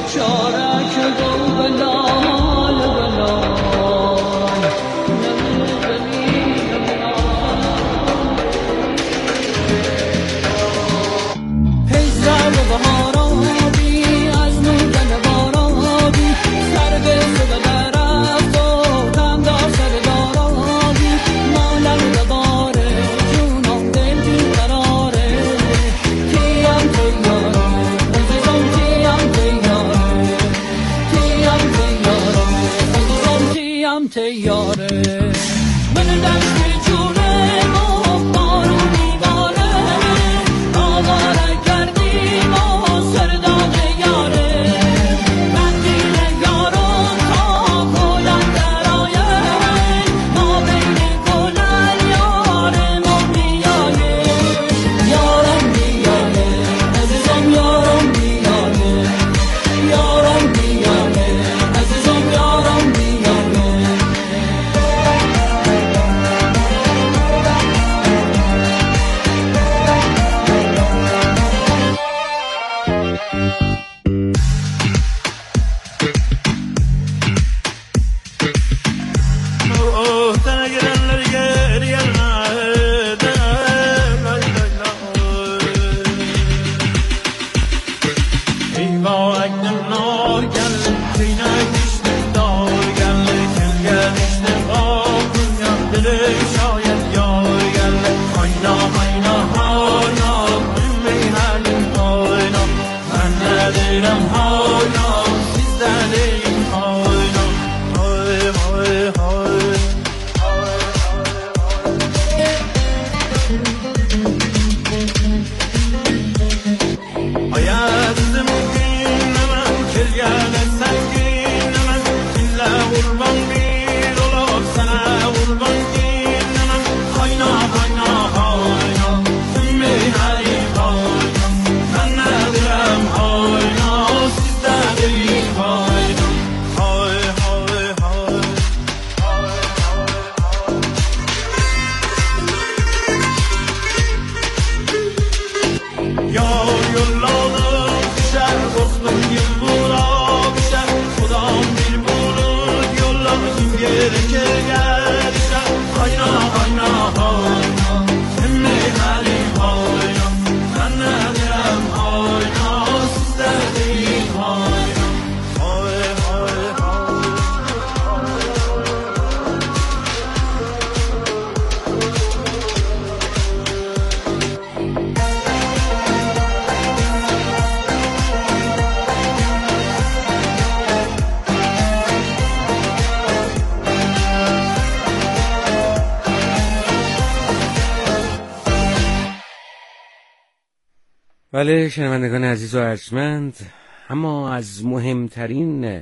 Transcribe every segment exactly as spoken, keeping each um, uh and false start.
بله شنوندگان عزیز و ارجمند، اما از مهمترین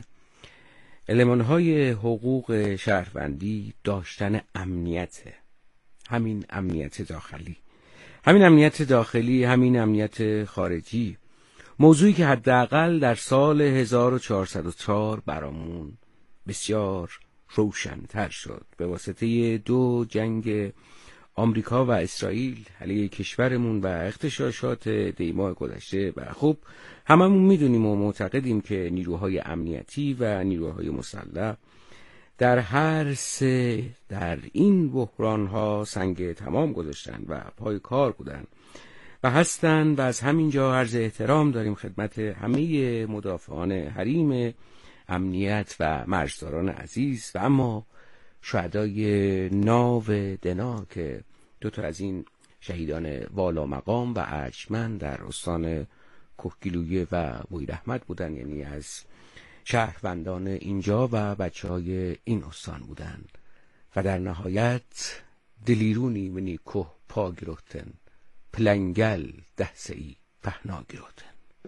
المان‌های حقوق شهروندی داشتن امنیته. همین امنیت داخلی، همین امنیت داخلی، همین امنیت خارجی، موضوعی که حداقل در سال هزار و چهارصد و چهار برامون بسیار روشن‌تر شد به واسطه دو جنگ آمریکا و اسرائیل علیه کشورمون و اغتشاشات دیماه گذشته. و خب هممون میدونیم و معتقدیم که نیروهای امنیتی و نیروهای مسلح در هر سه در این بحران‌ها سنگ تمام گذاشتن و پای کار بودن و هستن و از همینجا عرض احترام داریم خدمت همه مدافعان حریم امنیت و مرزداران عزیز و اما شهدای ناو دنا که دو تا از این شهیدان والا مقام و ارجمند در استان کهگیلویه و بویراحمد بودن، یعنی از شهروندان اینجا و بچه های این استان بودن. و در نهایت دلیرونی منی که پا گرفتن پلنگل ده سی پهنا گرفتن.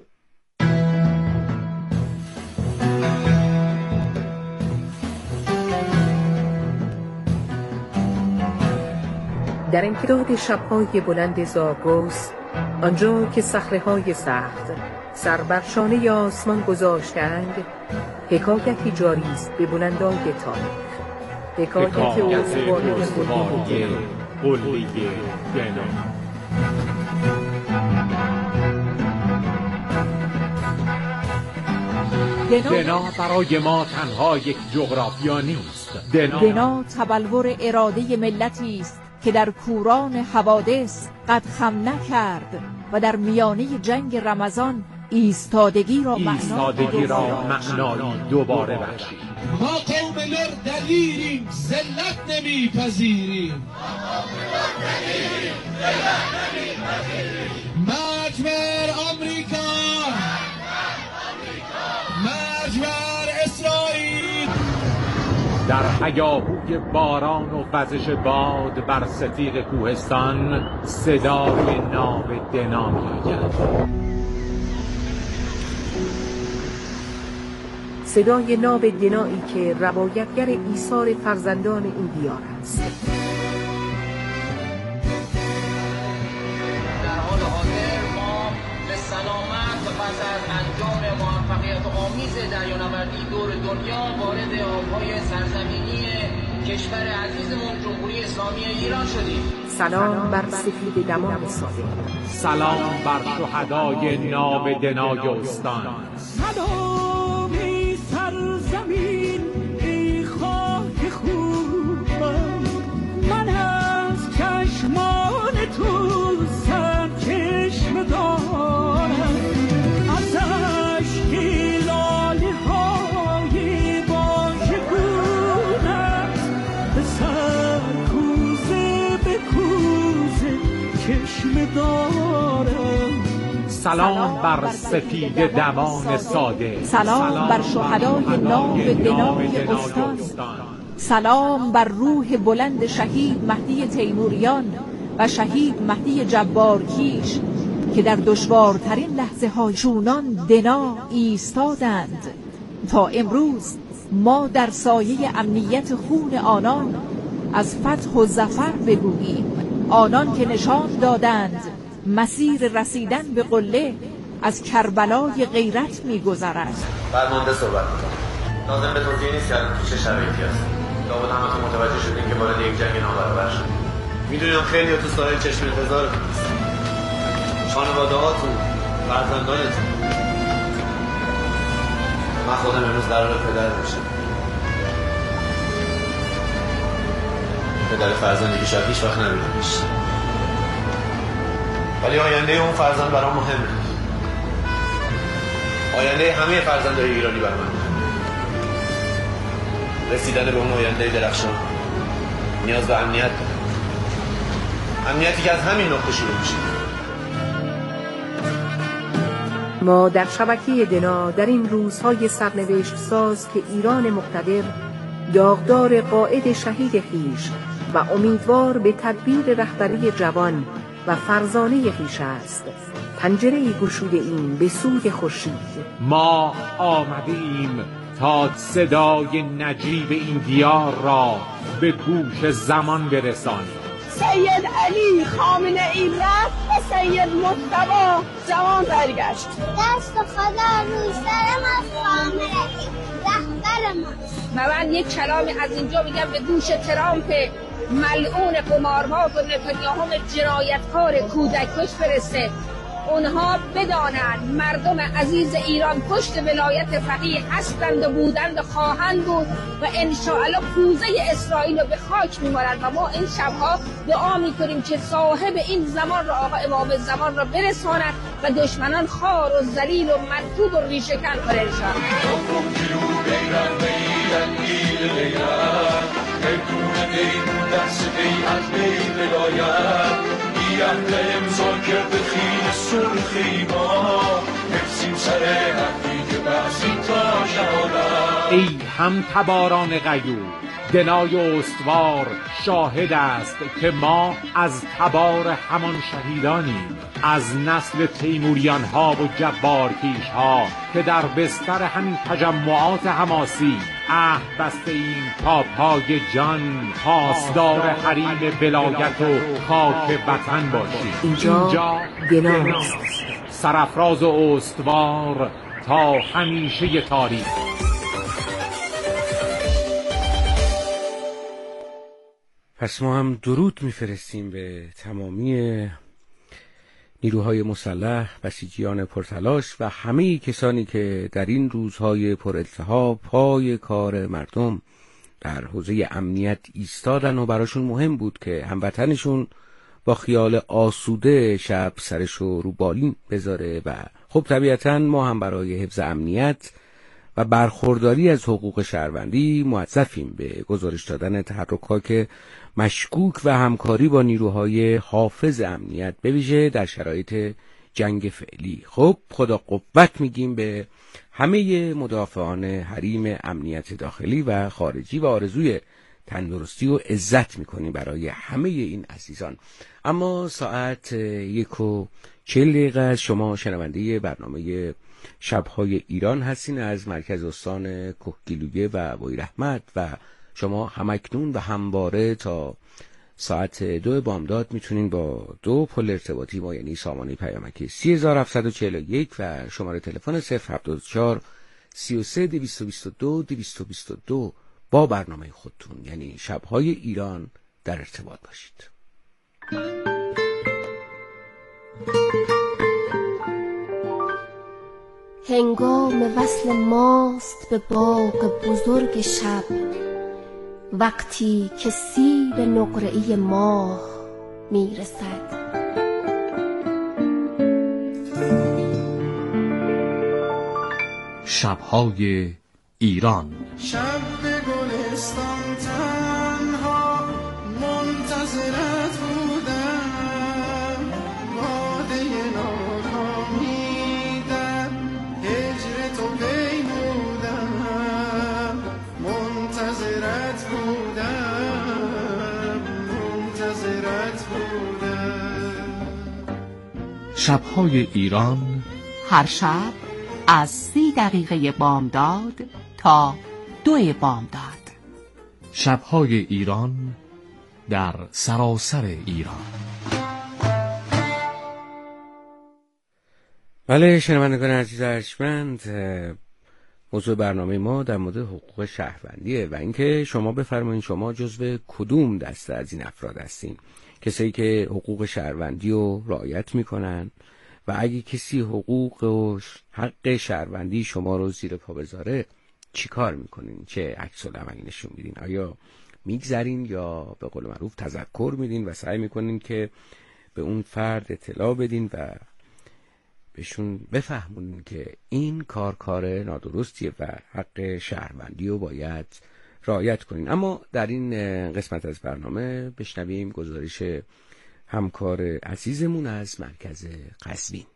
در امتداد شب‌های بلند زاگرس، آنجا که صخره‌های سخت سر بر شانه آسمان گذاشتند، حکایتی جاری است به بلندای تاریخ. حکایت استوانه قلیه دنا. دنا برای ما تنها یک جغرافیا نیست. دنا, دنا تبلور اراده ملتی است که در کوران حوادث قد خم نکرد و در میانه جنگ رمضان ایستادگی را ایستادگی را معنایی دوباره بخشید. ما قوم لر دلیریم، ذلت نمیپذیریم. مرج بر آمریکا، مرج بر اسرائیل. در هیاهوی باران و وزش باد بر ستیغ کوهستان صدای ناو دنا می‌آید. صدای ناو دنایی که روایتگر ایثار فرزندان این دیار است. در حال حاضر ما به سلامت و پس از انجام موفقیت آمیز دریانوردی دور دنیا وارد آبهای سرزمینی کشور عزیزمون جمهوری اسلامی ایران شدیم. سلام بر سفید دمان ساده. سلام بر شهدای ناو دنای استان. سلام ای سرزمین، ای خاک خوبم، من از چشمان تو سرچشمه دارم، از اشک لاله های واژگونت به سر کوزه به کوزه چشمه دارم. سلام بر سفید دمان ساده. سلام بر شهدای ناو دنای استان. سلام بر روح بلند شهید مهدی تیموریان و شهید مهدی جبارکیش که در دشوارترین لحظه های چونان دنا ایستادند تا امروز ما در سایه امنیت خون آنان از فتح و ظفر بگوییم. آنان که نشان دادند مسیر رسیدن به قله از کربلای غیرت می‌گذرد. فرمانده صحبت می‌کنم. لازم به توضیح نیست که الان تو چه شرایطی هست. لابد همتون متوجه شدین که وارد یک جنگ نابرابر شد. میدونم خیلی تو ساحل چشم انتظار خانواده‌هاتون، فرزندانتون. من خودم امروز قراره پدر بشم. پدر فرزندی که شاید هیچ وقت نبینمش. ولی آینده اون فرزند برام مهمه. آینده همه فرزندهای ایرانی برام مهمه. رسیدن به اون آینده درخشان نیاز به امنیت داره. امنیتی که از همین نقطه شروع میشه. ما در شبکه دنا در این روزهای سرنوشت ساز که ایران مقتدر داغدار قائد شهید خویش و امیدوار به تدبیر رهبری جوان و فرزانه خویش است، پنجره‌ای گشوده ایم به سوی خورشید. ما آمده ایم تا صدای نجیب این دیار را به گوش زمان برسانیم. سید علی خامنه ای رفت و سید مصطفی جوان برگشت. دست خدا روی سر ما خامنه ای رهبر ما. من یک کلامی از اینجا میگم به گوش ترامپ ملعون قمارباز و نتانیاهو جنایتکار کودککش فرسته. اونها بدانند مردم عزیز ایران پشت ولایت فقیه هستند و بودند و خواهند بود و انشاءالله کوزه اسرائیل رو به خاک می‌مارند و ما این شبها دعا می‌کنیم که صاحب این زمان را آقا امام زمان را برساند و دشمنان خار و ذلیل و مرکوب و ریشه‌کن کنه انشاءالله. اهل امضا کرده خیل سرخی ما حفظیم سر حقی که بحثی تا شهادت. ای هم تباران غیور، دنای استوار شاهد است که ما از تبار همان شهیدانیم، از نسل تیموریان ها و جبارکیش ها که در بستر همین تجمعات حماسی عهد بسته ایم تا پای جان پاسدار حریم ولایت و خاک وطن باشیم. اینجا, اینجا دناست، سرافراز و استوار تا همیشه تاریخ. پس ما هم درود میفرستیم به تمامی نیروهای مسلح، بسیجیان پرتلاش و همه کسانی که در این روزهای پرالتهاب پای کار مردم در حوزه امنیت ایستادن و براشون مهم بود که هموطنشون با خیال آسوده شب سرشو رو بالین بذاره و خب طبیعتاً ما هم برای حفظ امنیت و برخورداری از حقوق شهروندی موظفیم به گزارش دادن تحرکات مشکوک و همکاری با نیروهای حافظ امنیت به ویژه در شرایط جنگ فعلی. خب خدا قوت میگیم به همه مدافعان حریم امنیت داخلی و خارجی و آرزوی تندرستی و عزت میکنیم برای همه این عزیزان. اما ساعت یک و چهل دقیقه از شما شنونده برنامه شبهای ایران هستین از مرکز استان کهگیلویه و ویرحمت و شما همکنون و همواره تا ساعت دو بامداد میتونین با دو پل ارتباطی ما یعنی سامانه پیامکی سی هزار هفتصد و چهل و یک و شماره تلفن صفر هفتاد و چهار سی و سه دویست و بیست و دو دویست و بیست و دو با برنامه خودتون یعنی شبهای ایران در ارتباط باشید. هنگام وصل ماست به باغ بزرگ شب، وقتی که سیر نقره‌ای ماه میرسد. شبهای ایران. شب به گلستان تنها منتظرت بودم، باده ناکامیدم هجر تو پیمودم، منتظرت بودم منتظرت بودم. شبهای ایران هر شب از سی دقیقه بامداد تا دو بامداد. شبهای ایران در سراسر ایران. بله شنوندگان عزیز ارجمند، موضوع برنامه ما در مورد حقوق شهروندیه و اینکه شما بفرمایید شما جزو کدوم دسته از این افراد هستین؟ کسایی که حقوق شهروندی رو رعایت میکنن و اگه کسی حقوق و حق شهروندی شما رو زیر پا بذاره چی کار میکنین؟ چه عکس العملی نشون میدین؟ آیا میگذرین یا به قول معروف تذکر میدین و سعی میکنین که به اون فرد اطلاع بدین و بهشون بفهمونین که این کار کار نادرستیه و حق شهروندی رو باید رعایت کنین؟ اما در این قسمت از برنامه بشنویم گزارش همکار عزیزمون از مرکز قزوین.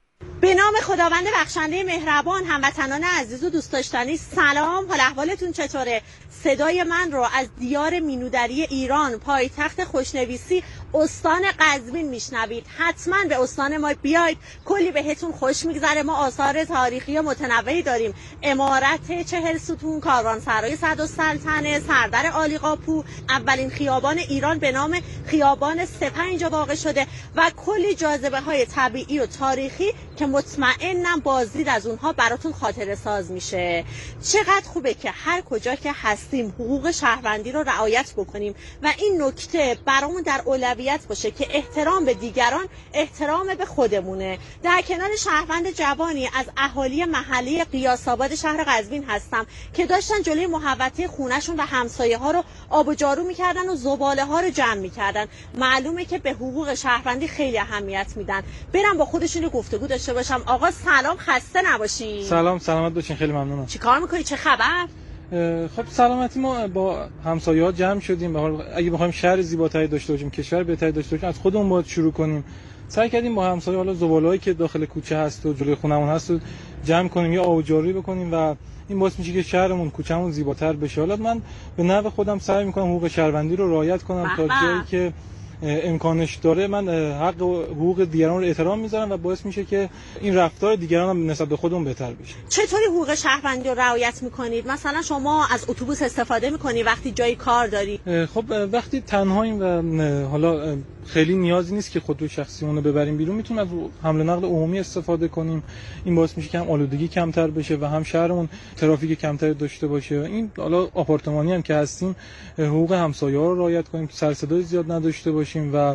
به نام خداوند بخشنده مهربان، هموطنان عزیز و دوست داشتنی سلام، حال احوالتون چطوره؟ صدای من رو از دیار مینودری ایران، پایتخت خوشنویسی استان قزوین میشنوید. حتما به استان ما بیاید، کلی بهتون خوش میگذره. ما آثار تاریخی و متنوعی داریم: عمارت چهل ستون، کاروانسرای صدالسلطنه، سردر عالیقاپو، اولین خیابان ایران به نام خیابان سپه اینجا واقع شده و کلی جاذبه های طبیعی و تاریخی که مطمئنم بازدید از اونها براتون خاطره ساز میشه. چقدر خوبه که هر کجا که هستیم حقوق شهروندی رو رعایت بکنیم و این نکته برامون در اولویت باشه که احترام به دیگران احترام به خودمونه. در کنار شهروند جوانی از اهالی محلی قیاس‌آباد شهر قزوین هستم که داشتن جلوی محوطه خونه‌شون و همسایه ها رو آب و جارو میکردن و زباله ها رو جمع میکردن. معلومه که به حقوق شهروندی خیلی اهمیت میدن. برم با خودشون رو گفتگو داشته باشم. آقا سلام، خسته نباشین. سلام، سلامت باشین، خیلی ممنونم. چیکار میکنی؟ چه خبر؟ خب سلامتی، ما با همسایه‌ها جمع شدیم. به حال اگه بخوایم شهر زیباتری داشته باشیم، کشور بهتری داشته باشیم، از خودمون باید شروع کنیم. سعی کردیم با همسایه حالا زباله‌ای که داخل کوچه هست و جلوی خونمون هست رو جمع کنیم یا آب جاری بکنیم و این باعث میشه که شهرمون، کوچه‌مون زیباتر بشه. حالا من به نحو خودم سعی میکنم حقوق شهروندی رو رعایت کنم تا جایی که امکانش داره. من حق و حقوق دیگران رو احترام میذارم و باعث میشه که این رفتار دیگران هم نسبت به خودمون بهتر بشه. چطوری حقوق شهروندی رو رعایت میکنید؟ مثلا شما از اتوبوس استفاده میکنی وقتی جایی کار داری؟ خب وقتی تنهاییم و حالا خیلی نیازی نیست که خودرو شخصیمون رو ببریم بیرون، میتونیم از حمل و نقل عمومی استفاده کنیم. این باعث میشه که هم آلودگی کمتر بشه و هم شهرمون ترافیک کمتر داشته باشه. این حالا آپارتمانی هم که هستیم حقوق همسایه‌ها رو رعایت کنیم که سر صدای زیاد نداشته باشیم و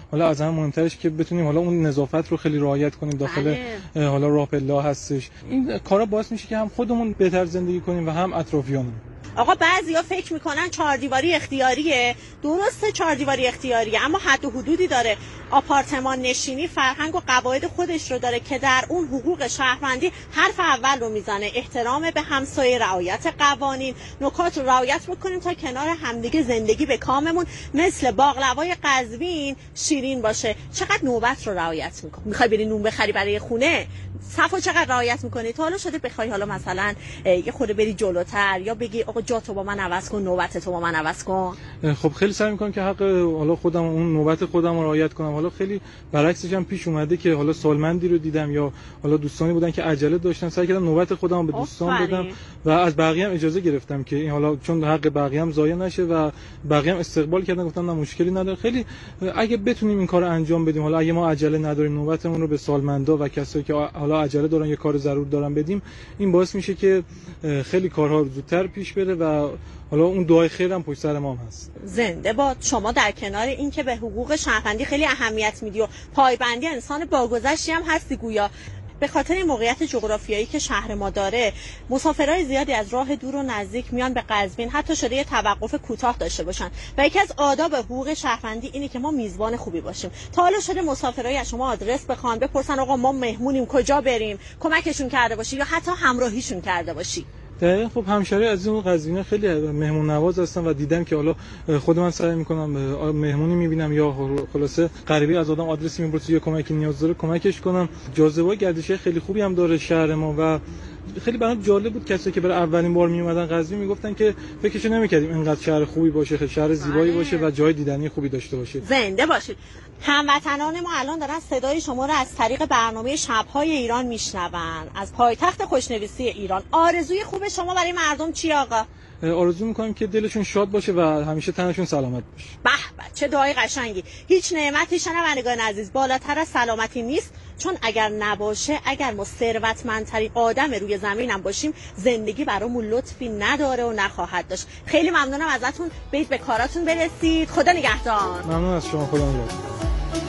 حالا از همه مهمترش که بتونیم حالا اون نظافت رو خیلی رعایت کنیم داخل بله. حالا راه پله هستش. این کارا باعث میشه که هم خودمون بهتر زندگی کنیم و هم اطرافیانمون. آقا بعضیا فکر میکنن چهار دیواری اختیاریه. درسته چهار دیواری اختیاریه، اما حد و حدودی داره. آپارتمان نشینی فرهنگ و قواعد خودش رو داره که در اون حقوق شهروندی حرف اول رو میزنه. احترام به همسایه، رعایت قوانین، نکات رو رعایت بکنیم تا کنار همدیگه زندگی به کاممون مثل باقلوای قزوین شیرین باشه. چقدر نوبت رو رعایت میکنی؟ میخوای بری نون بخری برای خونه، صفو چقدر رعایت میکنی؟ تا حالا شده بخوای حالا مثلا یه خورده بری جلوتر یا بگی آقا جا تو با من عوض کن، نوبت تو با من عوض کن؟ خب خیلی سعی میکنم که حق حالا خودم اون نوبت خودم رو رعایت کنم. حالا خیلی برعکسش هم پیش اومده که حالا سالمندی رو دیدم یا حالا دوستانی بودن که عجله داشتن، سعی کردم نوبت خودم رو به دوستان بدم و از بقیه هم اجازه گرفتم که این حالا چون حق بقیه هم ضایع نشه و بقیه هم استقبال کردن، گفتم نه مشکلی نداره. خیلی اگه بتونیم این کارو انجام بدیم، حالا اگه ما عجله نداریم نوبتمون رو به سالمندا و کسایی که حالا عجله دارن یا کار ضرور دارن بدیم، این باعث میشه که خیلی کارها زودتر پیش بره و حالا اون دعای خیر هم پشت سر ما هم هست. زنده باد. شما در کنار این که به حقوق شهروندی خیلی اهمیت میدی و پایبندی انسان باگذشتی هم هستی گویا. به خاطر این موقعیت جغرافیایی که شهر ما داره، مسافرای زیادی از راه دور و نزدیک میان به قزوین، حتی شده یه توقف کوتاه داشته باشن و یکی از آداب حقوق شهروندی اینه که ما میزبان خوبی باشیم. تا حالا شده مسافرای از شما آدرس بخوان، بپرسن آقا ما مهمونیم کجا بریم، کمکشون کرده باشی یا حتی همراهیشون کرده باشی؟ دقیقاً. خب همشهری از این قزوینه خیلی مهمون نواز هستن و دیدم که حالا خود من سعی میکنم مهمونی میبینم یا خلاصه غریبی از آدم آدرسی میپرسه یا کمکی نیاز داره کمکش کنم. جاذبه گردشی خیلی خوبی هم داره شهر ما و خیلی برام جالب بود کسایی که برای اولین بار می اومدن قزوین میگفتن که فکرشو نمی‌کردیم اینقدر شهر خوبی باشه، خیلی شهر زیبایی باشه و جای دیدنی خوبی داشته باشه. زنده باشید. هموطنان ما الان دارن صدای شما رو از طریق برنامه شب‌های ایران میشنون از پایتخت خوشنویسی ایران. آرزوی خوب شما برای مردم چی آقا؟ آرزو میکنم که دلشون شاد باشه و همیشه تنشون سلامت باشه. به به چه دعای قشنگی. هیچ نعمتی شنوندگان عزیز بالاتر از سلامتی نیست، چون اگر نباشه، اگر ما ثروتمندترین آدم روی زمین هم باشیم، زندگی برامون لطفی نداره و نخواهد داشت. خیلی ممنونم ازتون. برید به کاراتون برسید. خدا نگهدار. ممنون از شما. خدا نگهدار.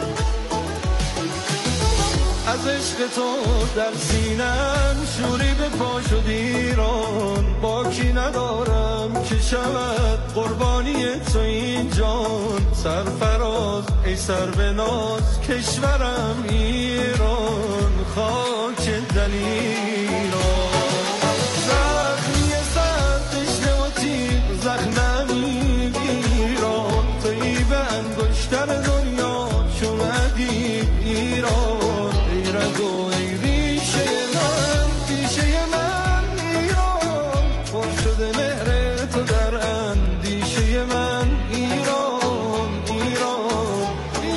از عشق تو در سینم شوری به پا شد ایران، باکی ندارم که شود قربانی تو این جان. سرفراز ای سر به ناز کشورم ایران، خاک دلیران. زخمی سر تشنه و تیغ زخم نمیگیران، تویی به انگشتر دنیا چون ادیب ایران. رگو ای ریشه من، ریشه من ایران، پر شده مهر تو در اندیشه من ایران، ایران،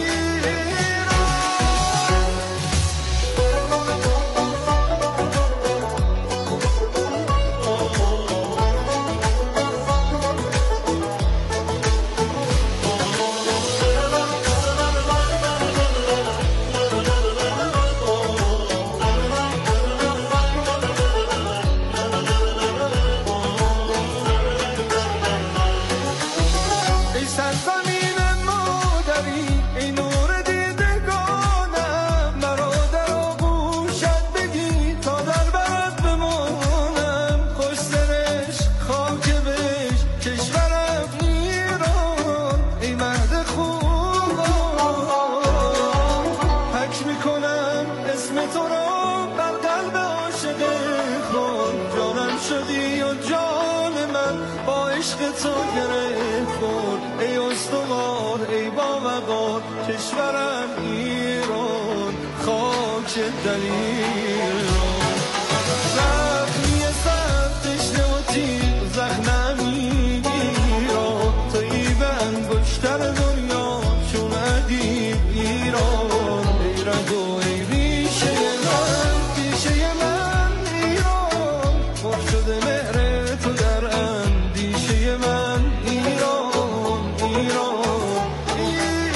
کشورم ایران، خاک دلیران. زخمی سر تشنه و تیغ زخم نمیگیران، تویی به انگشتر دنیا چون ادیب ایران. ای رگو ای ریشه من، ریشه من ایران، پر شده مهر تو در اندیشه من ایران، ایران.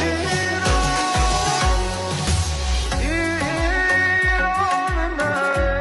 ایران من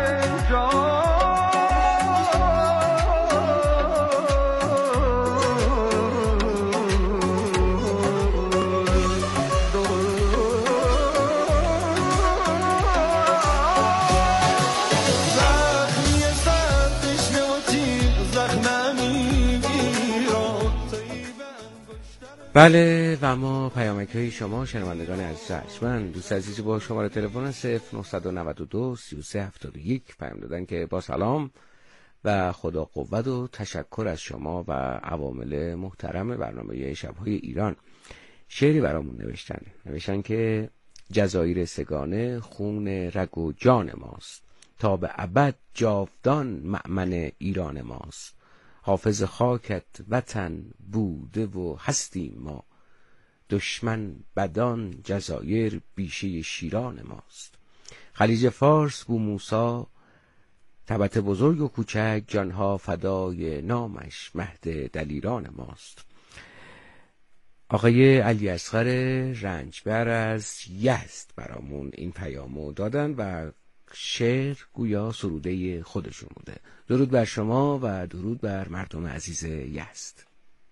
بله و ما پیامک های شما شنوندگان عزیز ارجمند، دوست عزیزی با شماره تلفن صفر نه نه دو سه سه هفت یک پیام دادن که با سلام و خدا قوت و تشکر از شما و عوامل محترم برنامه شب‌های ایران شعری برامون نوشتن. نوشتن که جزایر سگانه خون رگ و جان ماست، تا به ابد جاودان مأمن ایران ماست. حافظ خاکت وطن بوده و هستیم ما، دشمن بدان جزایر بیشه شیران ماست. خلیج فارس بو موسی تبت بزرگ و کوچک، جانها فدای نامش مهد دلیران ماست. آقای علی اصغر رنجبر از یزد برامون این پیامو دادن و شعر گویا سروده خودشون بوده. درود بر شما و درود بر مردم عزیز یزد.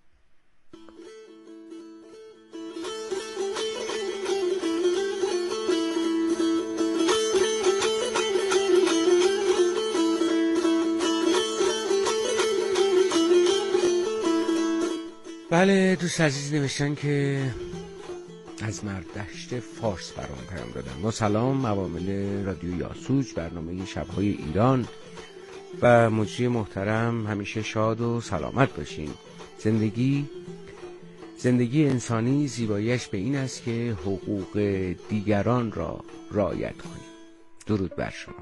بله دوست عزیز نوشتن که از مردشت فارس برام پیام دادن. با سلام عوامل رادیو یاسوج، برنامه شب‌های ایران و مجری محترم، همیشه شاد و سلامت باشین. زندگی زندگی انسانی زیباییش به این است که حقوق دیگران را رعایت کنیم. درود بر شما.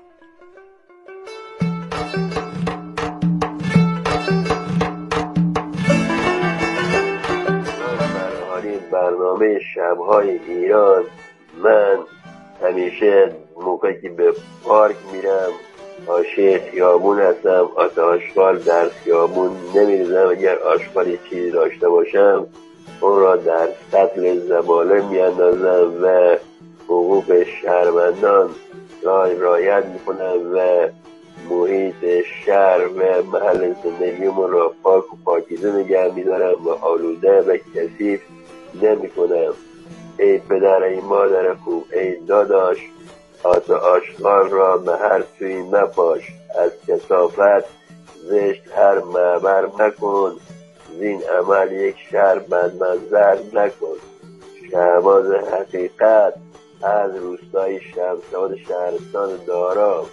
برنامه شب‌های ایران، من همیشه موقعی که به پارک میرم حاشیه خیابون هستم، آت آشغال در خیابون نمیریزم. اگر آشغالی چیزی داشته باشم اون را در سطل زباله میاندازم و حقوق شهروندان را رعایت میکنم و محیط شهر و محل زندگیمون را پاک و پاکیزه نگه میدارم و آلوده و کثیف نمی کنم. ای پدر، ای مادر خوب، ای داداش، آت آشغال را به هر سوی مپاش. از کثافت زشت هر معبر مکن، زین عمل یک شهر بدمنظر نکن. شهباز حقیقت از روستای شمساد شهرستان دارا.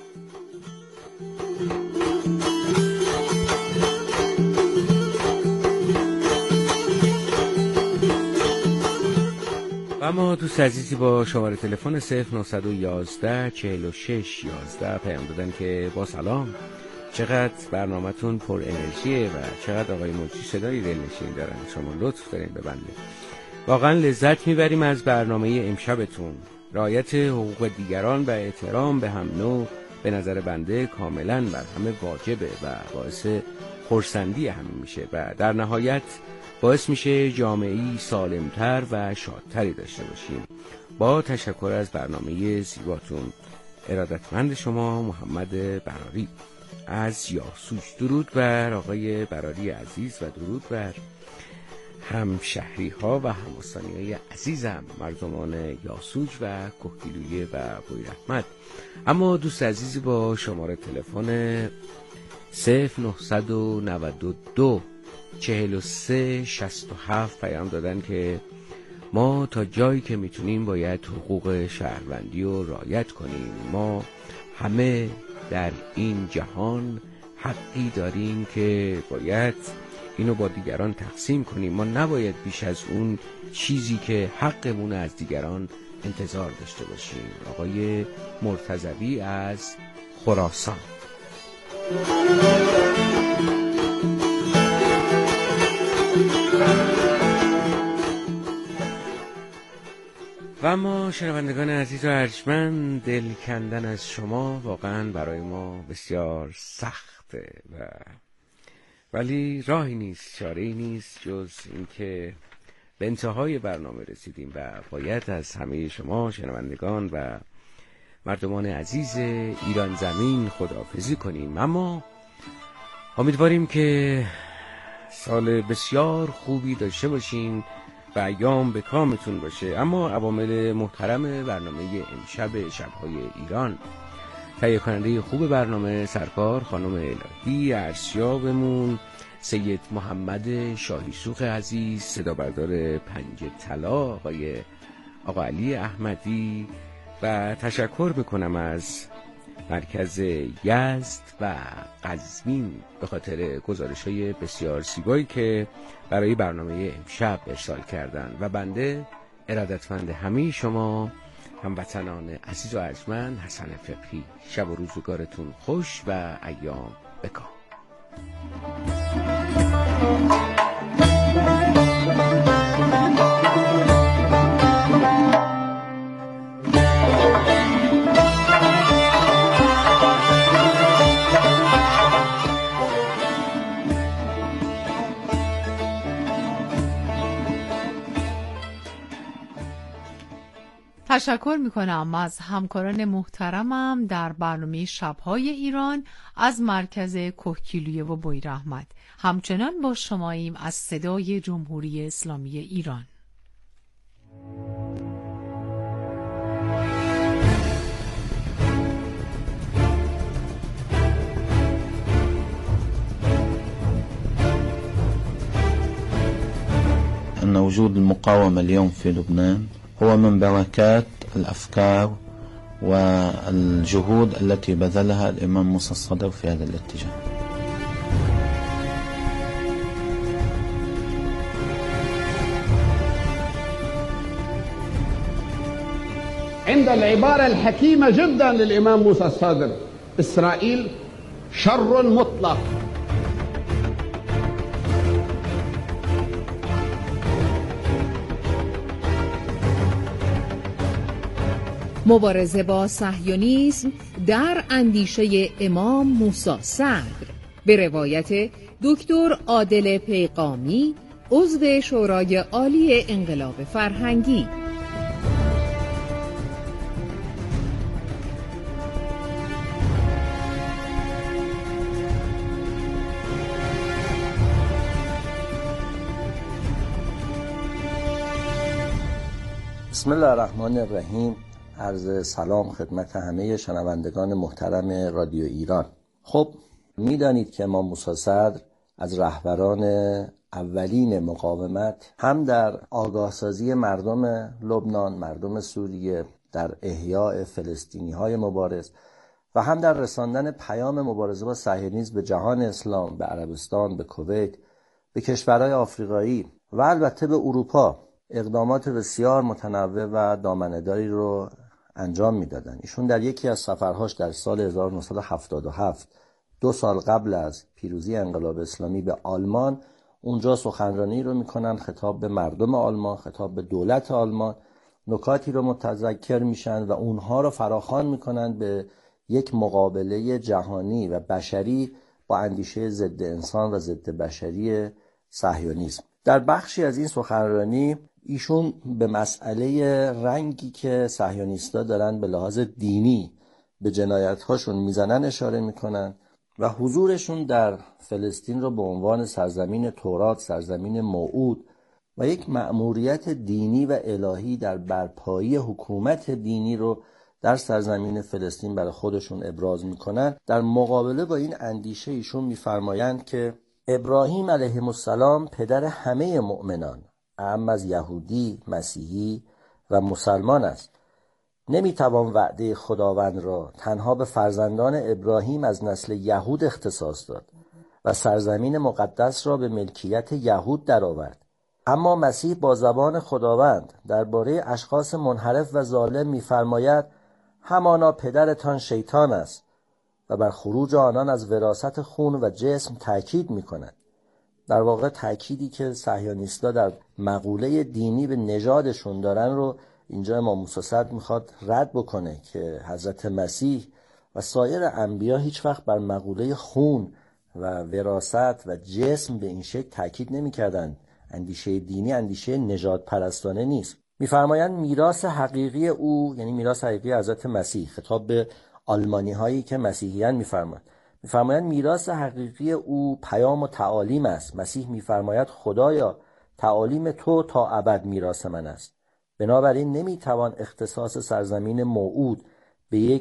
اما دوست عزیزی با شماره تلفن صفر نه یک یک چهل و شش یازده پیام دادن که با سلام، چقدر برنامه‌تون پر انرژیه و چقدر آقای مجری صدای دلنشین دارن. شما لطف دارین به بنده. واقعا لذت میبریم از برنامه امشبتون. رعایت حقوق دیگران و احترام به هم نوع به نظر بنده کاملا بر همه واجبه و باعث خرسندی همه میشه و در نهایت باعث میشه جامعه‌ای سالمتر و شادتری داشته باشیم. با تشکر از برنامه زیباتون. ارادتمند شما محمد براری از یاسوج. درود بر آقای براری عزیز و درود بر همشهری ها و هموطنی های عزیزم، مردمان یاسوج و کهگیلویه و بویرحمت. اما دوست عزیزی با شماره تلفن صفر نه نه دو چهل و سه شصت و هفت پیام دادن که ما تا جایی که میتونیم باید حقوق شهروندی رو رعایت کنیم. ما همه در این جهان حقی داریم که باید اینو با دیگران تقسیم کنیم. ما نباید بیش از اون چیزی که حقمون از دیگران انتظار داشته باشیم. آقای مرتضوی از خراسان. و ما شنوندگان عزیز و ارجمند، دل کندن از شما واقعا برای ما بسیار سخته و ولی راهی نیست، چاره‌ای نیست جز اینکه به انتهای برنامه رسیدیم و باید از همه شما شنوندگان و مردمان عزیز ایران زمین خداحافظی کنیم. اما امیدواریم که سال بسیار خوبی داشته باشین و ایام به کامتون باشه. اما عوامل محترم برنامه امشب شب‌های ایران، تهیه کننده خوب برنامه سرکار خانم الهی، ارزیابمون سید محمد شاهیسوخ عزیز، صدا بردار پنج طلا آقای آقا علی احمدی، و تشکر بکنم از مرکز یزد و قزوین به خاطر گزارش‌های بسیار زیبایی که برای برنامه امشب ارسال کردن. و بنده ارادتمند همه شما هموطنان عزیز و ارجمند حسن فقیهی، شب و روزگارتون خوش و ایام بکام. تشکر میکنم از همکاران محترمم در برنامه شبهای ایران از مرکز کهگیلویه و بویراحمد. همچنان با شماییم از صدای جمهوری اسلامی ایران. أن وجود المقاومة اليوم في لبنان هو من بركات الأفكار والجهود التي بذلها الإمام موسى الصدر في هذا الاتجاه. عند العبارة الحكيمة جدا للإمام موسى الصدر: إسرائيل شر مطلق. مبارزه با صهیونیسم در اندیشه امام موسی صدر، به روایت دکتر عادل پیغامی، عضو شورای عالی انقلاب فرهنگی. بسم الله الرحمن الرحیم. عرض سلام خدمت همه شنوندگان محترم رادیو ایران. خب میدانید که امام موسی صدر از رهبران اولین مقاومت هم در آگاهسازی مردم لبنان، مردم سوریه، در احیاء فلسطینی های مبارز و هم در رساندن پیام مبارزه با صهیونیسم به جهان اسلام، به عربستان، به کویت، به کشورهای آفریقایی و البته به اروپا اقدامات بسیار متنوع و دامنه‌داری رو انجام میدادن. ایشون در یکی از سفرهاش در سال هزار و نهصد و هفتاد و هفت، دو سال قبل از پیروزی انقلاب اسلامی، به آلمان اونجا سخنرانی رو میکنن، خطاب به مردم آلمان، خطاب به دولت آلمان، نکاتی رو متذکر میشن و اونها رو فراخوان میکنن به یک مقابله جهانی و بشری با اندیشه ضد انسان و ضد بشری صهیونیسم. در بخشی از این سخنرانی ایشون به مسئله رنگی که صهیونیست‌ها دارن به لحاظ دینی به جنایت‌هاشون میزنن اشاره میکنن و حضورشون در فلسطین رو به عنوان سرزمین تورات، سرزمین موعود و یک مأموریت دینی و الهی در برپایی حکومت دینی رو در سرزمین فلسطین برای خودشون ابراز میکنن. در مقابله با این اندیشه ایشون میفرمایند که ابراهیم علیه السلام پدر همه مؤمنان، اعم از یهودی، مسیحی و مسلمان است. نمیتوان وعده خداوند را تنها به فرزندان ابراهیم از نسل یهود اختصاص داد و سرزمین مقدس را به ملکیت یهود درآورد. اما مسیح با زبان خداوند درباره اشخاص منحرف و ظالم می‌فرماید همانا پدرتان شیطان است و بر خروج آنان از وراثت خون و جسم تأکید می‌کند. در واقع تأکیدی که صهیونیست‌ها در مقوله دینی به نژادشون دارن رو اینجا امام موسی صدر میخواد رد بکنه که حضرت مسیح و سایر انبیا هیچ وقت بر مقوله خون و وراثت و جسم به این شکل تأکید نمی‌کردند. اندیشه دینی اندیشه نژاد پرستانه نیست. می‌فرمایند میراث حقیقی او، یعنی میراث حقیقی حضرت مسیح، خطاب به آلمانی هایی که مسیحیان می‌فرمایند می‌فرمایند میراث حقیقی او پیام و تعالیم است. مسیح می‌فرماید خدایا تعالیم تو تا ابد میراث من است. بنابراین نمی‌توان اختصاص سرزمین موعود به یک